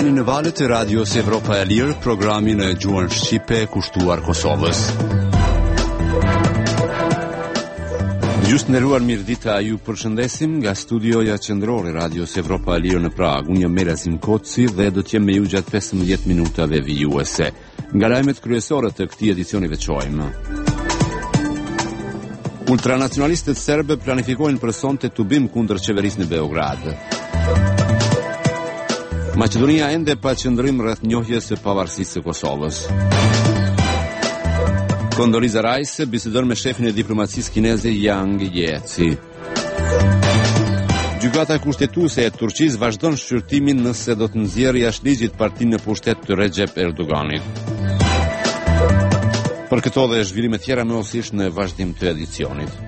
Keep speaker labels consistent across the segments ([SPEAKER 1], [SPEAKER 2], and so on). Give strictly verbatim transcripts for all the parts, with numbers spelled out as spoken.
[SPEAKER 1] Jeni në valët e Radios Evropa e Lirë, programin e gjuhën shqipe kushtuar Kosovës. Gjusë nderuar, mirë dita, ju përshëndesim nga studioja qendrore Radios Evropa e Lirë në Prag. Unë jam Merazim Koci dhe do të jem me ju gjatë pesëmbëdhjetë minutave vijuese. Nga lajmet kryesore të këtij edicioni veçojmë. Ultranacionalistët serbe planifikojnë për sonte tubim kundër qeverisë në Beograd. Maqedonia ende pa qëndrim rreth njohjes së pavarësisë së Kosovës. Condoleezza Rice bisedon me shefin e diplomacisë kineze Yang Jiechi. Gjykata kushtetuese e Turqisë vazhdon shqyrtimin nëse do të nxjerrë jashtëligjit partinë në pushtet të Recep Erdoganit. Për këto dhe zhvillime tjera më osish në vazhdim të edicionit.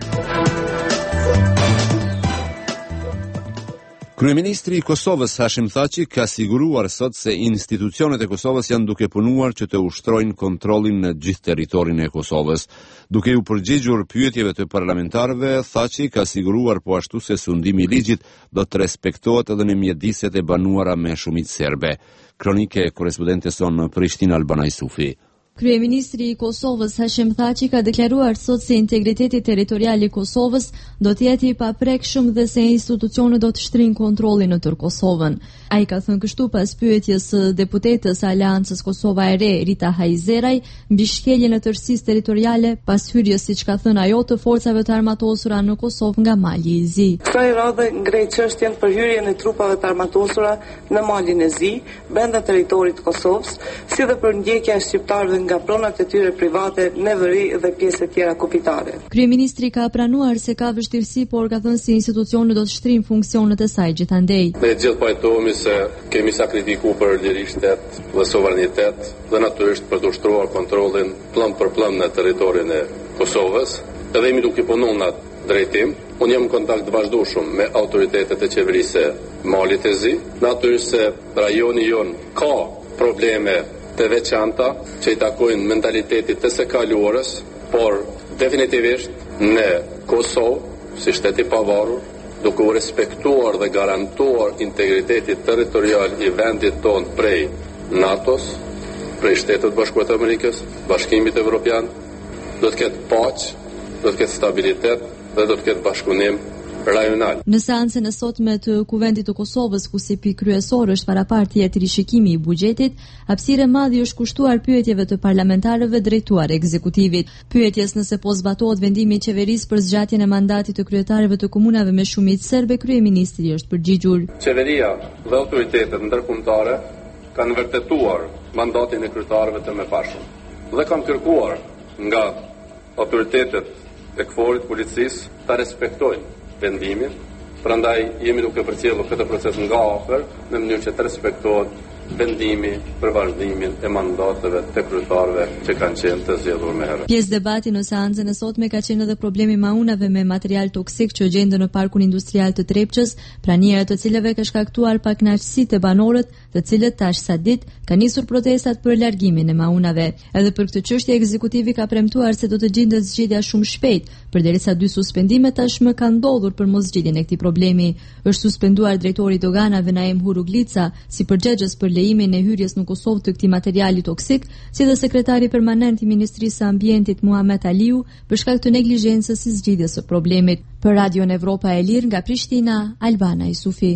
[SPEAKER 1] Kryeministri i Kosovës Hashim Thaçi ka siguruar sot se institucionet e Kosovës janë duke punuar që të ushtrojnë kontrollin në gjithë territorin e Kosovës. Duke u përgjigjur pyetjeve të parlamentarëve, Thaçi ka siguruar po ashtu se sundimi i ligjit do të respektohet edhe në mjediset e banuara me shumicë serbe. Kronike e korrespondentes son në Prishtinë Albana Isufi.
[SPEAKER 2] Kryeministri i Kosovës Hashim Thaçi ka deklaruar sot se integriteti territorial i Kosovës do të jetë i paprekshëm dhe se institucionet do të shtrinë kontrollin në tërë Kosovën. Ai ka thënë kështu pas pyetjes së deputetës së Aleancës Kosova e Re, Rita Hajzeraj, mbi shkeljen e tërësisë territoriale pas hyrjes, siç ka thënë ajo, të forcave të armatosura në Kosovë nga Mali i Zi.
[SPEAKER 3] Kësaj radhe ngrej çështjen për hyrjen e trupave të armatosura në Malin e Zi, brenda territorit të Kosovës, si dhe për ndjekja e shqiptarëve nga pronat e tyre private në veri dhe pjesë të tjera kupitare.
[SPEAKER 2] Kryeministri ka pranuar se ka vështirësi, por ka thënë se institucionet do të shtrinë funksionet e saj gjithandej.
[SPEAKER 4] Ne gjithë pajtohemi se kemi sakrifikuar për liritet dhe sovranitet dhe natyrisht për të ushtruar kontrollin pllëm për pllëm në territorin e Kosovës, edhe jemi duke punuar në atë drejtim. Unë jam në kontakt të vazhdueshëm me autoritetet e qeverisë Malit të Zi, natyrisht se rajoni jon ka probleme të veçanta që i takojnë mentalitetit të së kaluarës, por definitivisht në Kosovë, si shteti pavarur, duke u respektuar dhe garantuar integritetit territorial i vendit tonë prej NATO-s, prej Shtetit Bashkuar të Amerikës, Bashkimit Evropian, do të ketë paqë, do të ketë stabilitet dhe do të ketë bashkëpunim rajonal.
[SPEAKER 2] Në seancën e sotme të Kuvendit të Kosovës, ku si pikë kryesore është parapartje e rishikimi i buxhetit, hapësirë e madhe është kushtuar pyetjeve të parlamentarëve drejtuar ekzekutivit. Pyetjes nëse po zbatohet vendimi i qeverisë për zgjatjen e mandatit të kryetarëve të komunave me shumicë serbe, kryeministri është përgjigjur.
[SPEAKER 4] Qeveria dhe autoritetet ndërkombëtare kanë vërtetuar mandatin e kryetarëve të mëparshëm dhe kanë kërkuar nga autoritetet e KFOR-it, policisë, ta respektojnë vendimin, prandaj jemi duke përcjellur këtë proces nga afër në mënyrë që të respektohet vendimi për vazhdimin e mandateve të kryetarëve që kanë qenë të zgjedhur më herët.
[SPEAKER 2] Pjesë debati në seancën e sotme ka qenë edhe problemi i maunave me material toksik që gjenden në parkun industrial të Trepçës, pranira të cilave ka shkaktuar pakënaqësi te banorët, të cilët tash sa ditë kanë nisur protestat për largimin e maunave. Edhe për këtë çështje ekzekutivi ka premtuar se do të gjendet zgjidhja shumë shpejt, përderisa dy suspendime tashmë kanë ndodhur për moszgjidhjen e këtij problemi. Është suspenduar drejtori i doganave Naim Huruglica si përgjegjës për lejimin e hyrjes në Kosovë të këtij materiali toksik, si dhe sekretari permanent i Ministrisë së Ambientit Muhamet Aliu për shkak të neglizhencës së zgjidhjes së problemit. Për Radion Evropa e Lirë nga Prishtina, Albana Isufi.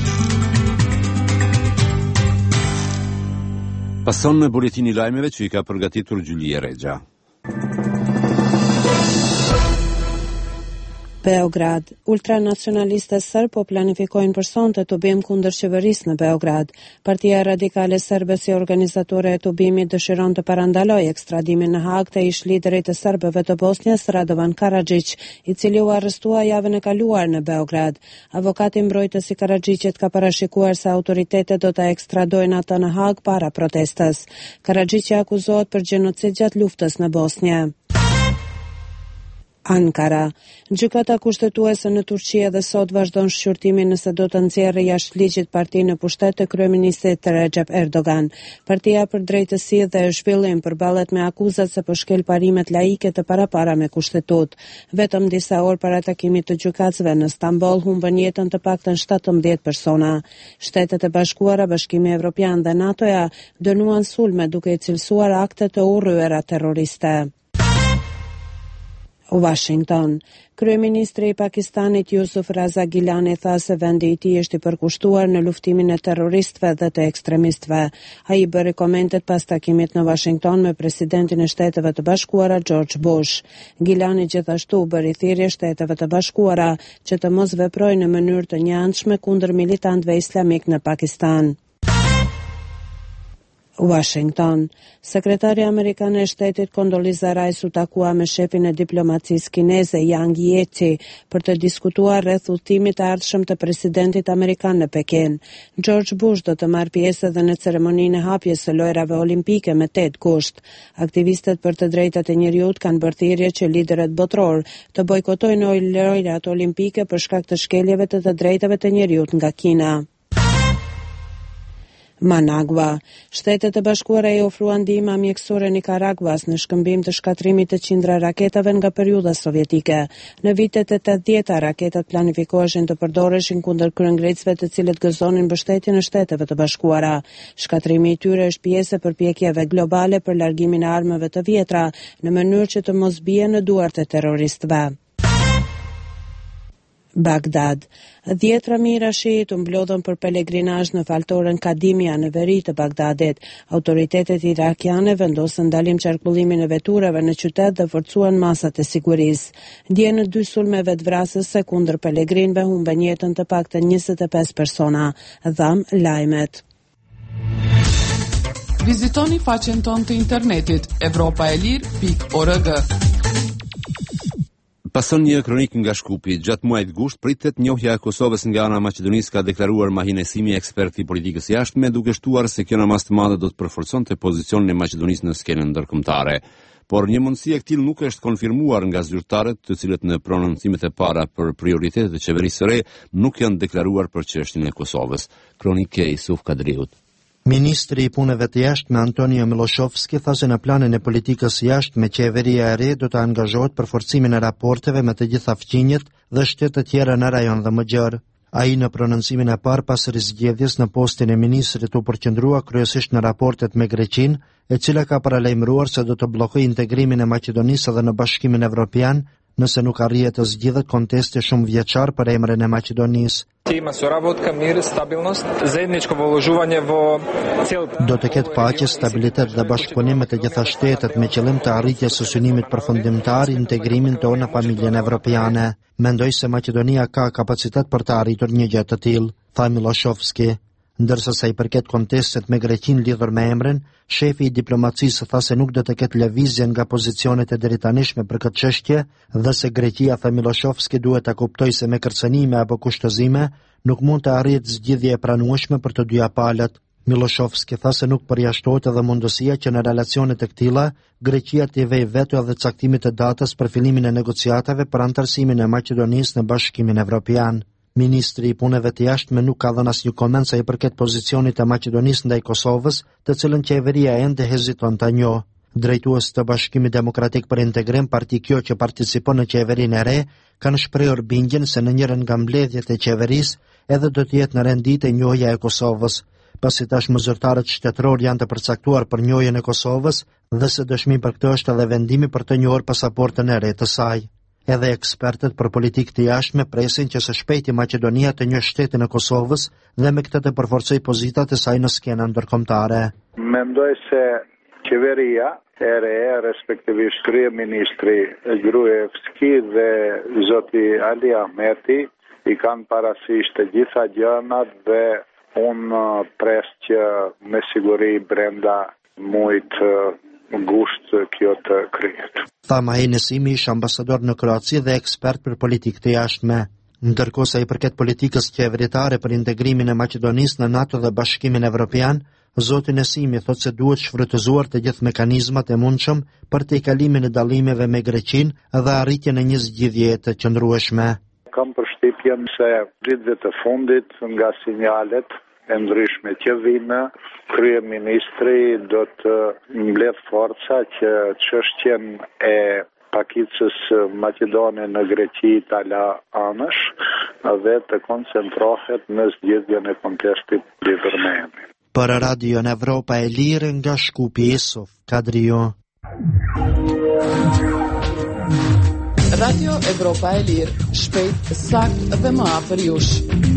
[SPEAKER 1] Pason në buletini i lajmeve që i ka përgatitur Gjulia Rexha.
[SPEAKER 5] Beograd. Ultranacionalistët serb po planifikojnë për sonte tubim kundër qeverisë në Beograd. Partia radikale serbe si organizatore e tubimit dëshiron të parandalojë ekstradimin në Hag të ish liderit të serbëve të Bosnjës Radovan Karadžić, i cili u arrestua javën e kaluar në Beograd. Avokati mbrojtës i Karadžićit ka parashikuar se autoritetet do ta ekstradojnë atë në Hag para protestës. Karadžić akuzohet për gjenocid gjatë luftës në Bosnjë. Ankara. Gjykata kushtetuese në Turqi edhe sot vazhdon shqyrtimin nëse do të nxjerrë jashtë ligjit partinë në pushtet të kryeministit Recep Erdogan. Partia për drejtësi dhe zhvillim përballet me akuzat se po shkel parimet laike të parapara me kushtetut. Vetëm disa orë para takimit të gjykatësve në Stamboll humbën jetën të paktën shtatëmbëdhjetë persona. Shtetet e Bashkuara, Bashkimi Evropian dhe NATO-ja dënuan sulme duke i cilësuar akte të urryera terroriste. Washington. Kryeministri i Pakistanit Yusuf Raza Gilani tha se vendi i tij është i përkushtuar në luftimin e terroristëve dhe të ekstremistëve. Ai bëri komentet pas takimit në Washington me presidentin e Shteteve të Bashkuara George Bush. Gilani gjithashtu bëri thirrje Shteteve të Bashkuara që të mos veprojnë në mënyrë të njëanshme kundër militantëve islamik në Pakistan. Washington. Sekretari Amerikan e Shtetit Condoleezza Rice u takua me shefin e diplomacisë kineze Yang Jiechi për të diskutuar rreth udhëtimit të ardhshëm të presidentit amerikan në Pekin. George Bush do të marrë pjesë edhe në ceremoninë e hapjes së lojrave olimpike me tetë gusht. Aktivistët për të drejtat e njerëzit kanë bërë thirrje që liderët botror të bojkotojnë lojrat olimpike për shkak të shkeljeve të të drejtave të njerëzit nga Kina. Managua. Shtetet e Bashkuara i ofruan ndihmë mjekësore Nikaraguas në shkëmbim të shkatrimit të qindra raketave nga periudha sovjetike. Në vitet e tetëdhjetë raketat planifikoheshin të përdoreshin kundër kryengrecëve të cilët gëzonin mbështetjen e Shteteve të Bashkuara. Shkatrimi i tyre është pjesë e përpjekjeve globale për largimin e armëve të vjetra në mënyrë që të mos bie në duart e terroristëve. Bagdad. Dhjetra mijëra shiit u mblodhën për pelegrinazh në faltoren Kadimia në veri të Bagdadit. Autoritetet irakiane vendosën ndalim qarkullimin e veturave në qytet dhe forcuan masat e sigurisë. Dje në dy sulme vetvrasëse kundër pelegrinëve humbën jetën të paktën njëzet e pesë persona. Dham lajmet.
[SPEAKER 6] Vizitoni faqen tonë të internetit evropaelir pikë org.
[SPEAKER 1] Pason një kronik nga Shkupi. Gjatë muajit gusht pritet njohja e Kosovës nga ana e Maqedonisë ka deklaruar Mahine Simi, ekspert i politikës jashtme, duke shtuar se kjo në mas të madhe do të përforconte pozicionin e Maqedonisë në skenën ndërkombëtare. Por një mundësi e këtillë nuk është konfirmuar nga zyrtarët, të cilët në prononcimet e para për prioritetet e qeverisë së re nuk janë deklaruar për çështjen e Kosovës. Kronikë e Isuf Kadriut.
[SPEAKER 7] Ministri i punëve të jashtme Antonio Miloshovski tha se në planin e politikës jashtme qeveria e re do të angazhohet për forcimin e raporteve me të gjitha fqinjet dhe shtetet të tjera në rajon dhe më gjerë. Ai në prononcimin e parë pas rizgjedhjes në postin e ministrit u përqendrua kryesisht në raportet me Greqinë, e cila ka paralajmëruar se do të bllokojë integrimin e Maqedonisë edhe në Bashkimin Evropian, nëse nuk arrihet të zgjidhet kontesti shumë vjeçar për emrin e Maqedonisë. Do të ketë paqe, stabilitet dhe bashkëpunim me të gjitha shtetet me qëllim të arritjes së synimit përfundimtar, integrimin tonë në familjen evropiane. Mendoj se Maqedonia ka kapacitet për të arritur një gjë të tillë, tha Miloshovski. Ndërsa sa i përket kontestit me Greqinë lidhur me emrin, shefi i diplomacisë tha se nuk do të ketë lëvizje nga pozicionet e drejtanishme për këtë çështje dhe se Greqia, tha Miloshovski, duhet ta kuptojë se me kërcënime apo kushtozime nuk mund të arrihet zgjidhje e pranueshme për të dyja palët. Miloshovski tha se nuk përjashtohet edhe mundësia që në relacionet e këtilla Greqia të vejë veto edhe caktimit të datës për fillimin e negociatave për antarësimin e Maqedonisë në Bashkimin Evropian. Ministri i punëve të jashtme nuk ka dhënë asnjë koment sa i përket pozicionit të Maqedonisë ndaj Kosovës, të cilën qeveria ende heziton ta njohë. Drejtues të Bashkimit Demokratik për Integrim, parti kjo që participon në qeverinë e re, kanë shprehur bindjen se në njërin nga mbledhjet e qeverisë edhe do të jetë në rendite njohja e Kosovës. Pasi tashmë zyrtarët shtetëror janë të përcaktuar për njohjen e Kosovës dhe se dëshmi për këtë është edhe vendimi për të njohur pasaportën e re të saj. Edhe ekspertët për politikë të jashtme presin që së shpejti Maqedonia të njohë shtetin e Kosovës dhe me këtë të përforcojë pozitat e saj në skenën ndërkombëtare.
[SPEAKER 8] Mendoj se qeveria e re, respektivisht kryeministri Gruevski dhe zoti Ali Ahmeti i kanë parasysh të gjitha gjërat dhe unë pres që me siguri brenda muajit gusht kjo të kryet.
[SPEAKER 7] Tha Mahine Simi, ish ambasador në Kroaci dhe ekspert për politikë të jashtme. Ndërkohë sa i përket politikës qeveritare për integrimin e Maqedonisë në NATO dhe Bashkimin Evropian, Zoti Nesimi thotë se duhet shfrytëzuar të gjithë mekanizmat e mundshëm për tejkalimin e dallimeve me Greqinë dhe arritjen e një zgjidhje të qëndrueshme.
[SPEAKER 8] Kam përshtypjen se ditëve të fundit nga sinjalet e ndryshme që vinë, kryeministri do të mbledh forca që çështjen e pakicës Maqedone në Greqi ta la anësh dhe të koncentrohet në zgjidhjen e kontestit lidhur me emrin.
[SPEAKER 7] Për Radio në Evropa e Lirë nga Shkupi Isuf Kadrio.
[SPEAKER 6] Radio Evropa e Lirë, shpejt, sakt dhe më afër jush.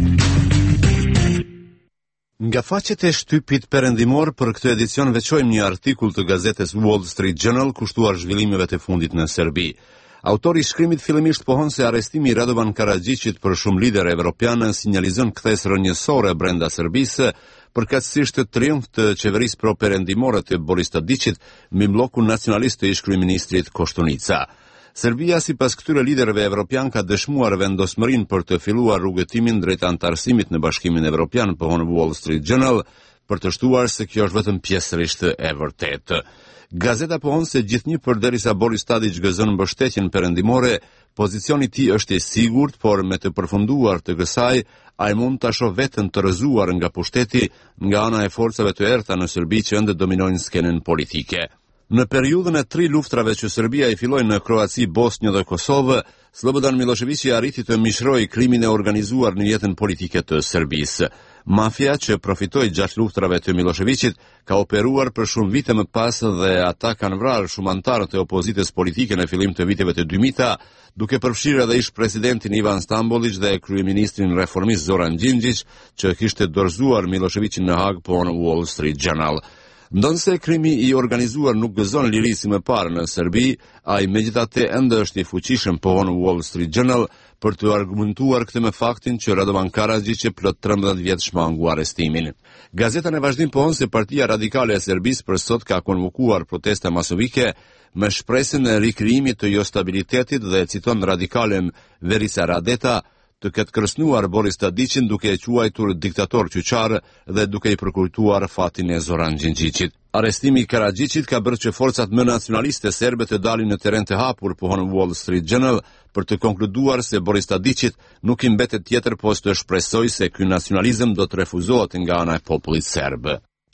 [SPEAKER 1] Nga faqet e shtypit perëndimor për këtë edicion veçojmë një artikull të gazetës Wall Street Journal kushtuar zhvillimeve të fundit në Serbi. Autori i shkrimit fillimisht pohon se arrestimi i Radovan Karadziçit për shumë liderë evropianë sinjalizon kthes rrënjësore brenda Serbisë, përkatësisht të triumf të qeverisë pro-perëndimore të Boris Tadićit mbi bllokun nacionalist të ish kryeministrit Koštunica. Serbia sipas këtyre liderëve evropian ka dëshmuar vendosmërinë për të filluar rrugëtimin drejt antarësimit në Bashkimin Evropian, pohon Wall Street Journal, për të shtuar se kjo është vetëm pjesërisht e vërtetë. Gazeta pohon se gjithnjë përderisa Boris Tadić gëzon mbështetjen perëndimore, pozicioni i tij është i sigurt, por me të përfunduar të kësaj, ai mund ta shoh veten të rrëzuar nga pushteti nga ana e forcave të errta në Serbi që ende dominojnë skenën politike. Në periudhën e tri luftrave që Serbia i filloi në Kroaci, Bosnjë dhe Kosovë, Slobodan Miloševići arriti të mishrojë krimin e organizuar në jetën politike të Serbisë. Mafia që profitoi gjatë luftrave të Miloševićit ka operuar për shumë vite më pas dhe ata kanë vrarë shumë antarë të opozitës politike në fillim të viteve të dyqindta, duke përfshirë edhe ish presidentin Ivan Stambolić dhe kryeministrin reformist Zoran Đinđić, që kishte dorëzuar Miloševićin në Hag, pohon Wall Street Journal. Ndonse krimi i organizuar nuk gëzon liri si më parë në Serbi, ai megjithatë ende është i fuqishëm, pohon Wall Street Journal, për të argumentuar këtë me faktin që Radovan Karadzići plot trembëdhjetë vjet shmangu arrestimin. Gazeta në vazhdim pohon se Partia Radikale e Serbisë për sot ka konvokuar protesta masovike me shpresën e rikrijimit të jo stabilitetit dhe citon radikalen Verica Radeta, të ketë kërcënuar Boris Tadićin duke e quajtur diktator qyqar dhe duke i përkujtuar fatin e Zoran Đinđićit. Arrestimi i Karadzićit ka bërë që forcat më nacionaliste serbe të dalin në terren të hapur, pohon Wall Street Journal, për të konkluduar se Boris Tadićit nuk i mbetet tjetër post të shpresoj se ky nacionalizëm do të refuzohet nga ana e popullit serb.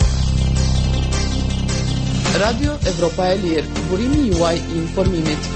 [SPEAKER 6] Radio Evropa e Lirë, burimi juaj i informimit.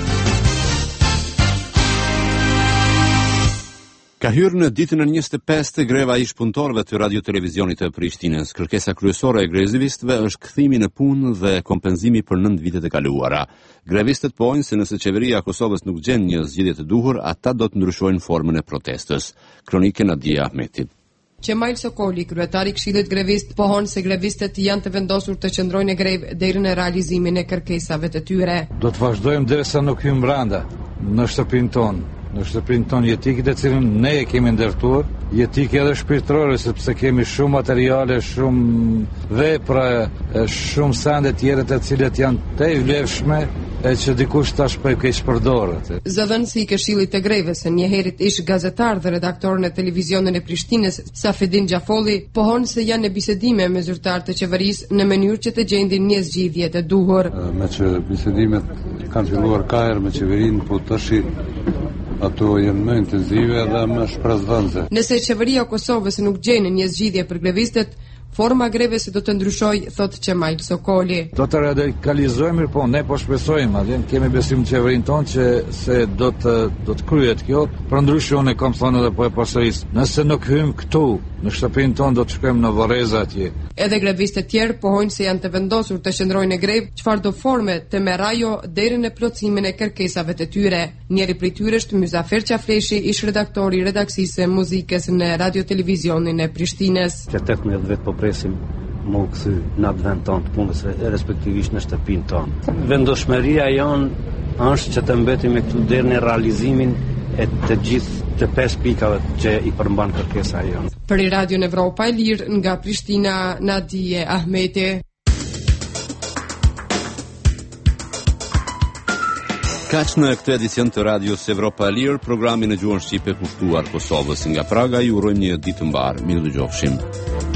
[SPEAKER 1] Ka hyrë në ditën e njëzet e pestë greva ish punëtorëve të radio-televizionit të Prishtinës. Kërkesa kryesore e grevistëve është kthimi në punë dhe kompenzimi për nëntë vitet e kaluara. Grevistët pohojnë se nëse qeveria e Kosovës nuk gjen një zgjidhje të duhur, ata do të ndryshojnë formën e protestës. Kronike Nadia Ahmetit.
[SPEAKER 9] Qemail Sokoli, kryetari i Këshillit Grevist, pohon se grevistët janë të vendosur të qëndrojnë në grevë deri në realizimin e kërkesave të tyre.
[SPEAKER 10] Do të vazhdojmë derisa nuk hyjmë brenda në shtëpinë tonë. Në shtëpinë tonë jetikit e cilën ne e kemi ndërtuar, jetik edhe shpirtërore, sepse kemi shumë materiale, shumë vepra, shumë sende tjera të cilat janë të vlefshme e që dikush tash po e keq përdoret.
[SPEAKER 9] Zëdhënësi i Këshillit të Grevës, njëherët ish gazetar dhe redaktor në televizionin e Prishtinës, Safedin Xhafolli, pohon se janë në bisedime me zyrtar të qeverisë në mënyrë që të gjendin një zgjidhje të duhur.
[SPEAKER 11] Me që bisedimet kanë filluar kaher me qeverinë, po tash ato janë më intensive dhe më shpresdhënëse.
[SPEAKER 9] Nëse qeveria e Kosovës nuk gjen një zgjidhje për grevistët, forma greves do të ndryshojë, thot Qemail Sokoli.
[SPEAKER 10] Do të radikalizojmë, po ne po shpresojmë, atë kemi besim në qeverinë tonë që se do të do të kryhet kjo. Për ndryshe unë kam thënë edhe po e përsëris, nëse nuk hyjmë këtu në shtëpinë tonë do të shkojmë në Varreza atje.
[SPEAKER 9] Edhe grevistët tjerë pohojnë se janë të vendosur të qëndrojnë në grevë, çfarë do forme të merr ajo deri në plotësimin e kërkesave të tyre. Njëri prej tyre është Myzafer Qafleshi, ish redaktori i redaksisë e muzikës në radio-televizionin e Prishtinës.
[SPEAKER 12] tetëmbëdhjetë vjet po presim më këthy në atë vend tonë të punës, respektivisht në shtëpinë tonë. Vendoshmëria jonë është që të mbetim me këtu deri në realizimin e të gjithë të pesë pikave që i përmban kërkesa jonë.
[SPEAKER 9] Për Radio Evropa e Lirë nga Prishtina, Nadia Ahmeti.
[SPEAKER 1] Kaq në këtë edicion të Radios Evropa e Lirë, programin e gjuhën shqipe kushtuar Kosovës nga Praga, ju urojmë një ditë të mbar. Mirë dëgjofshim.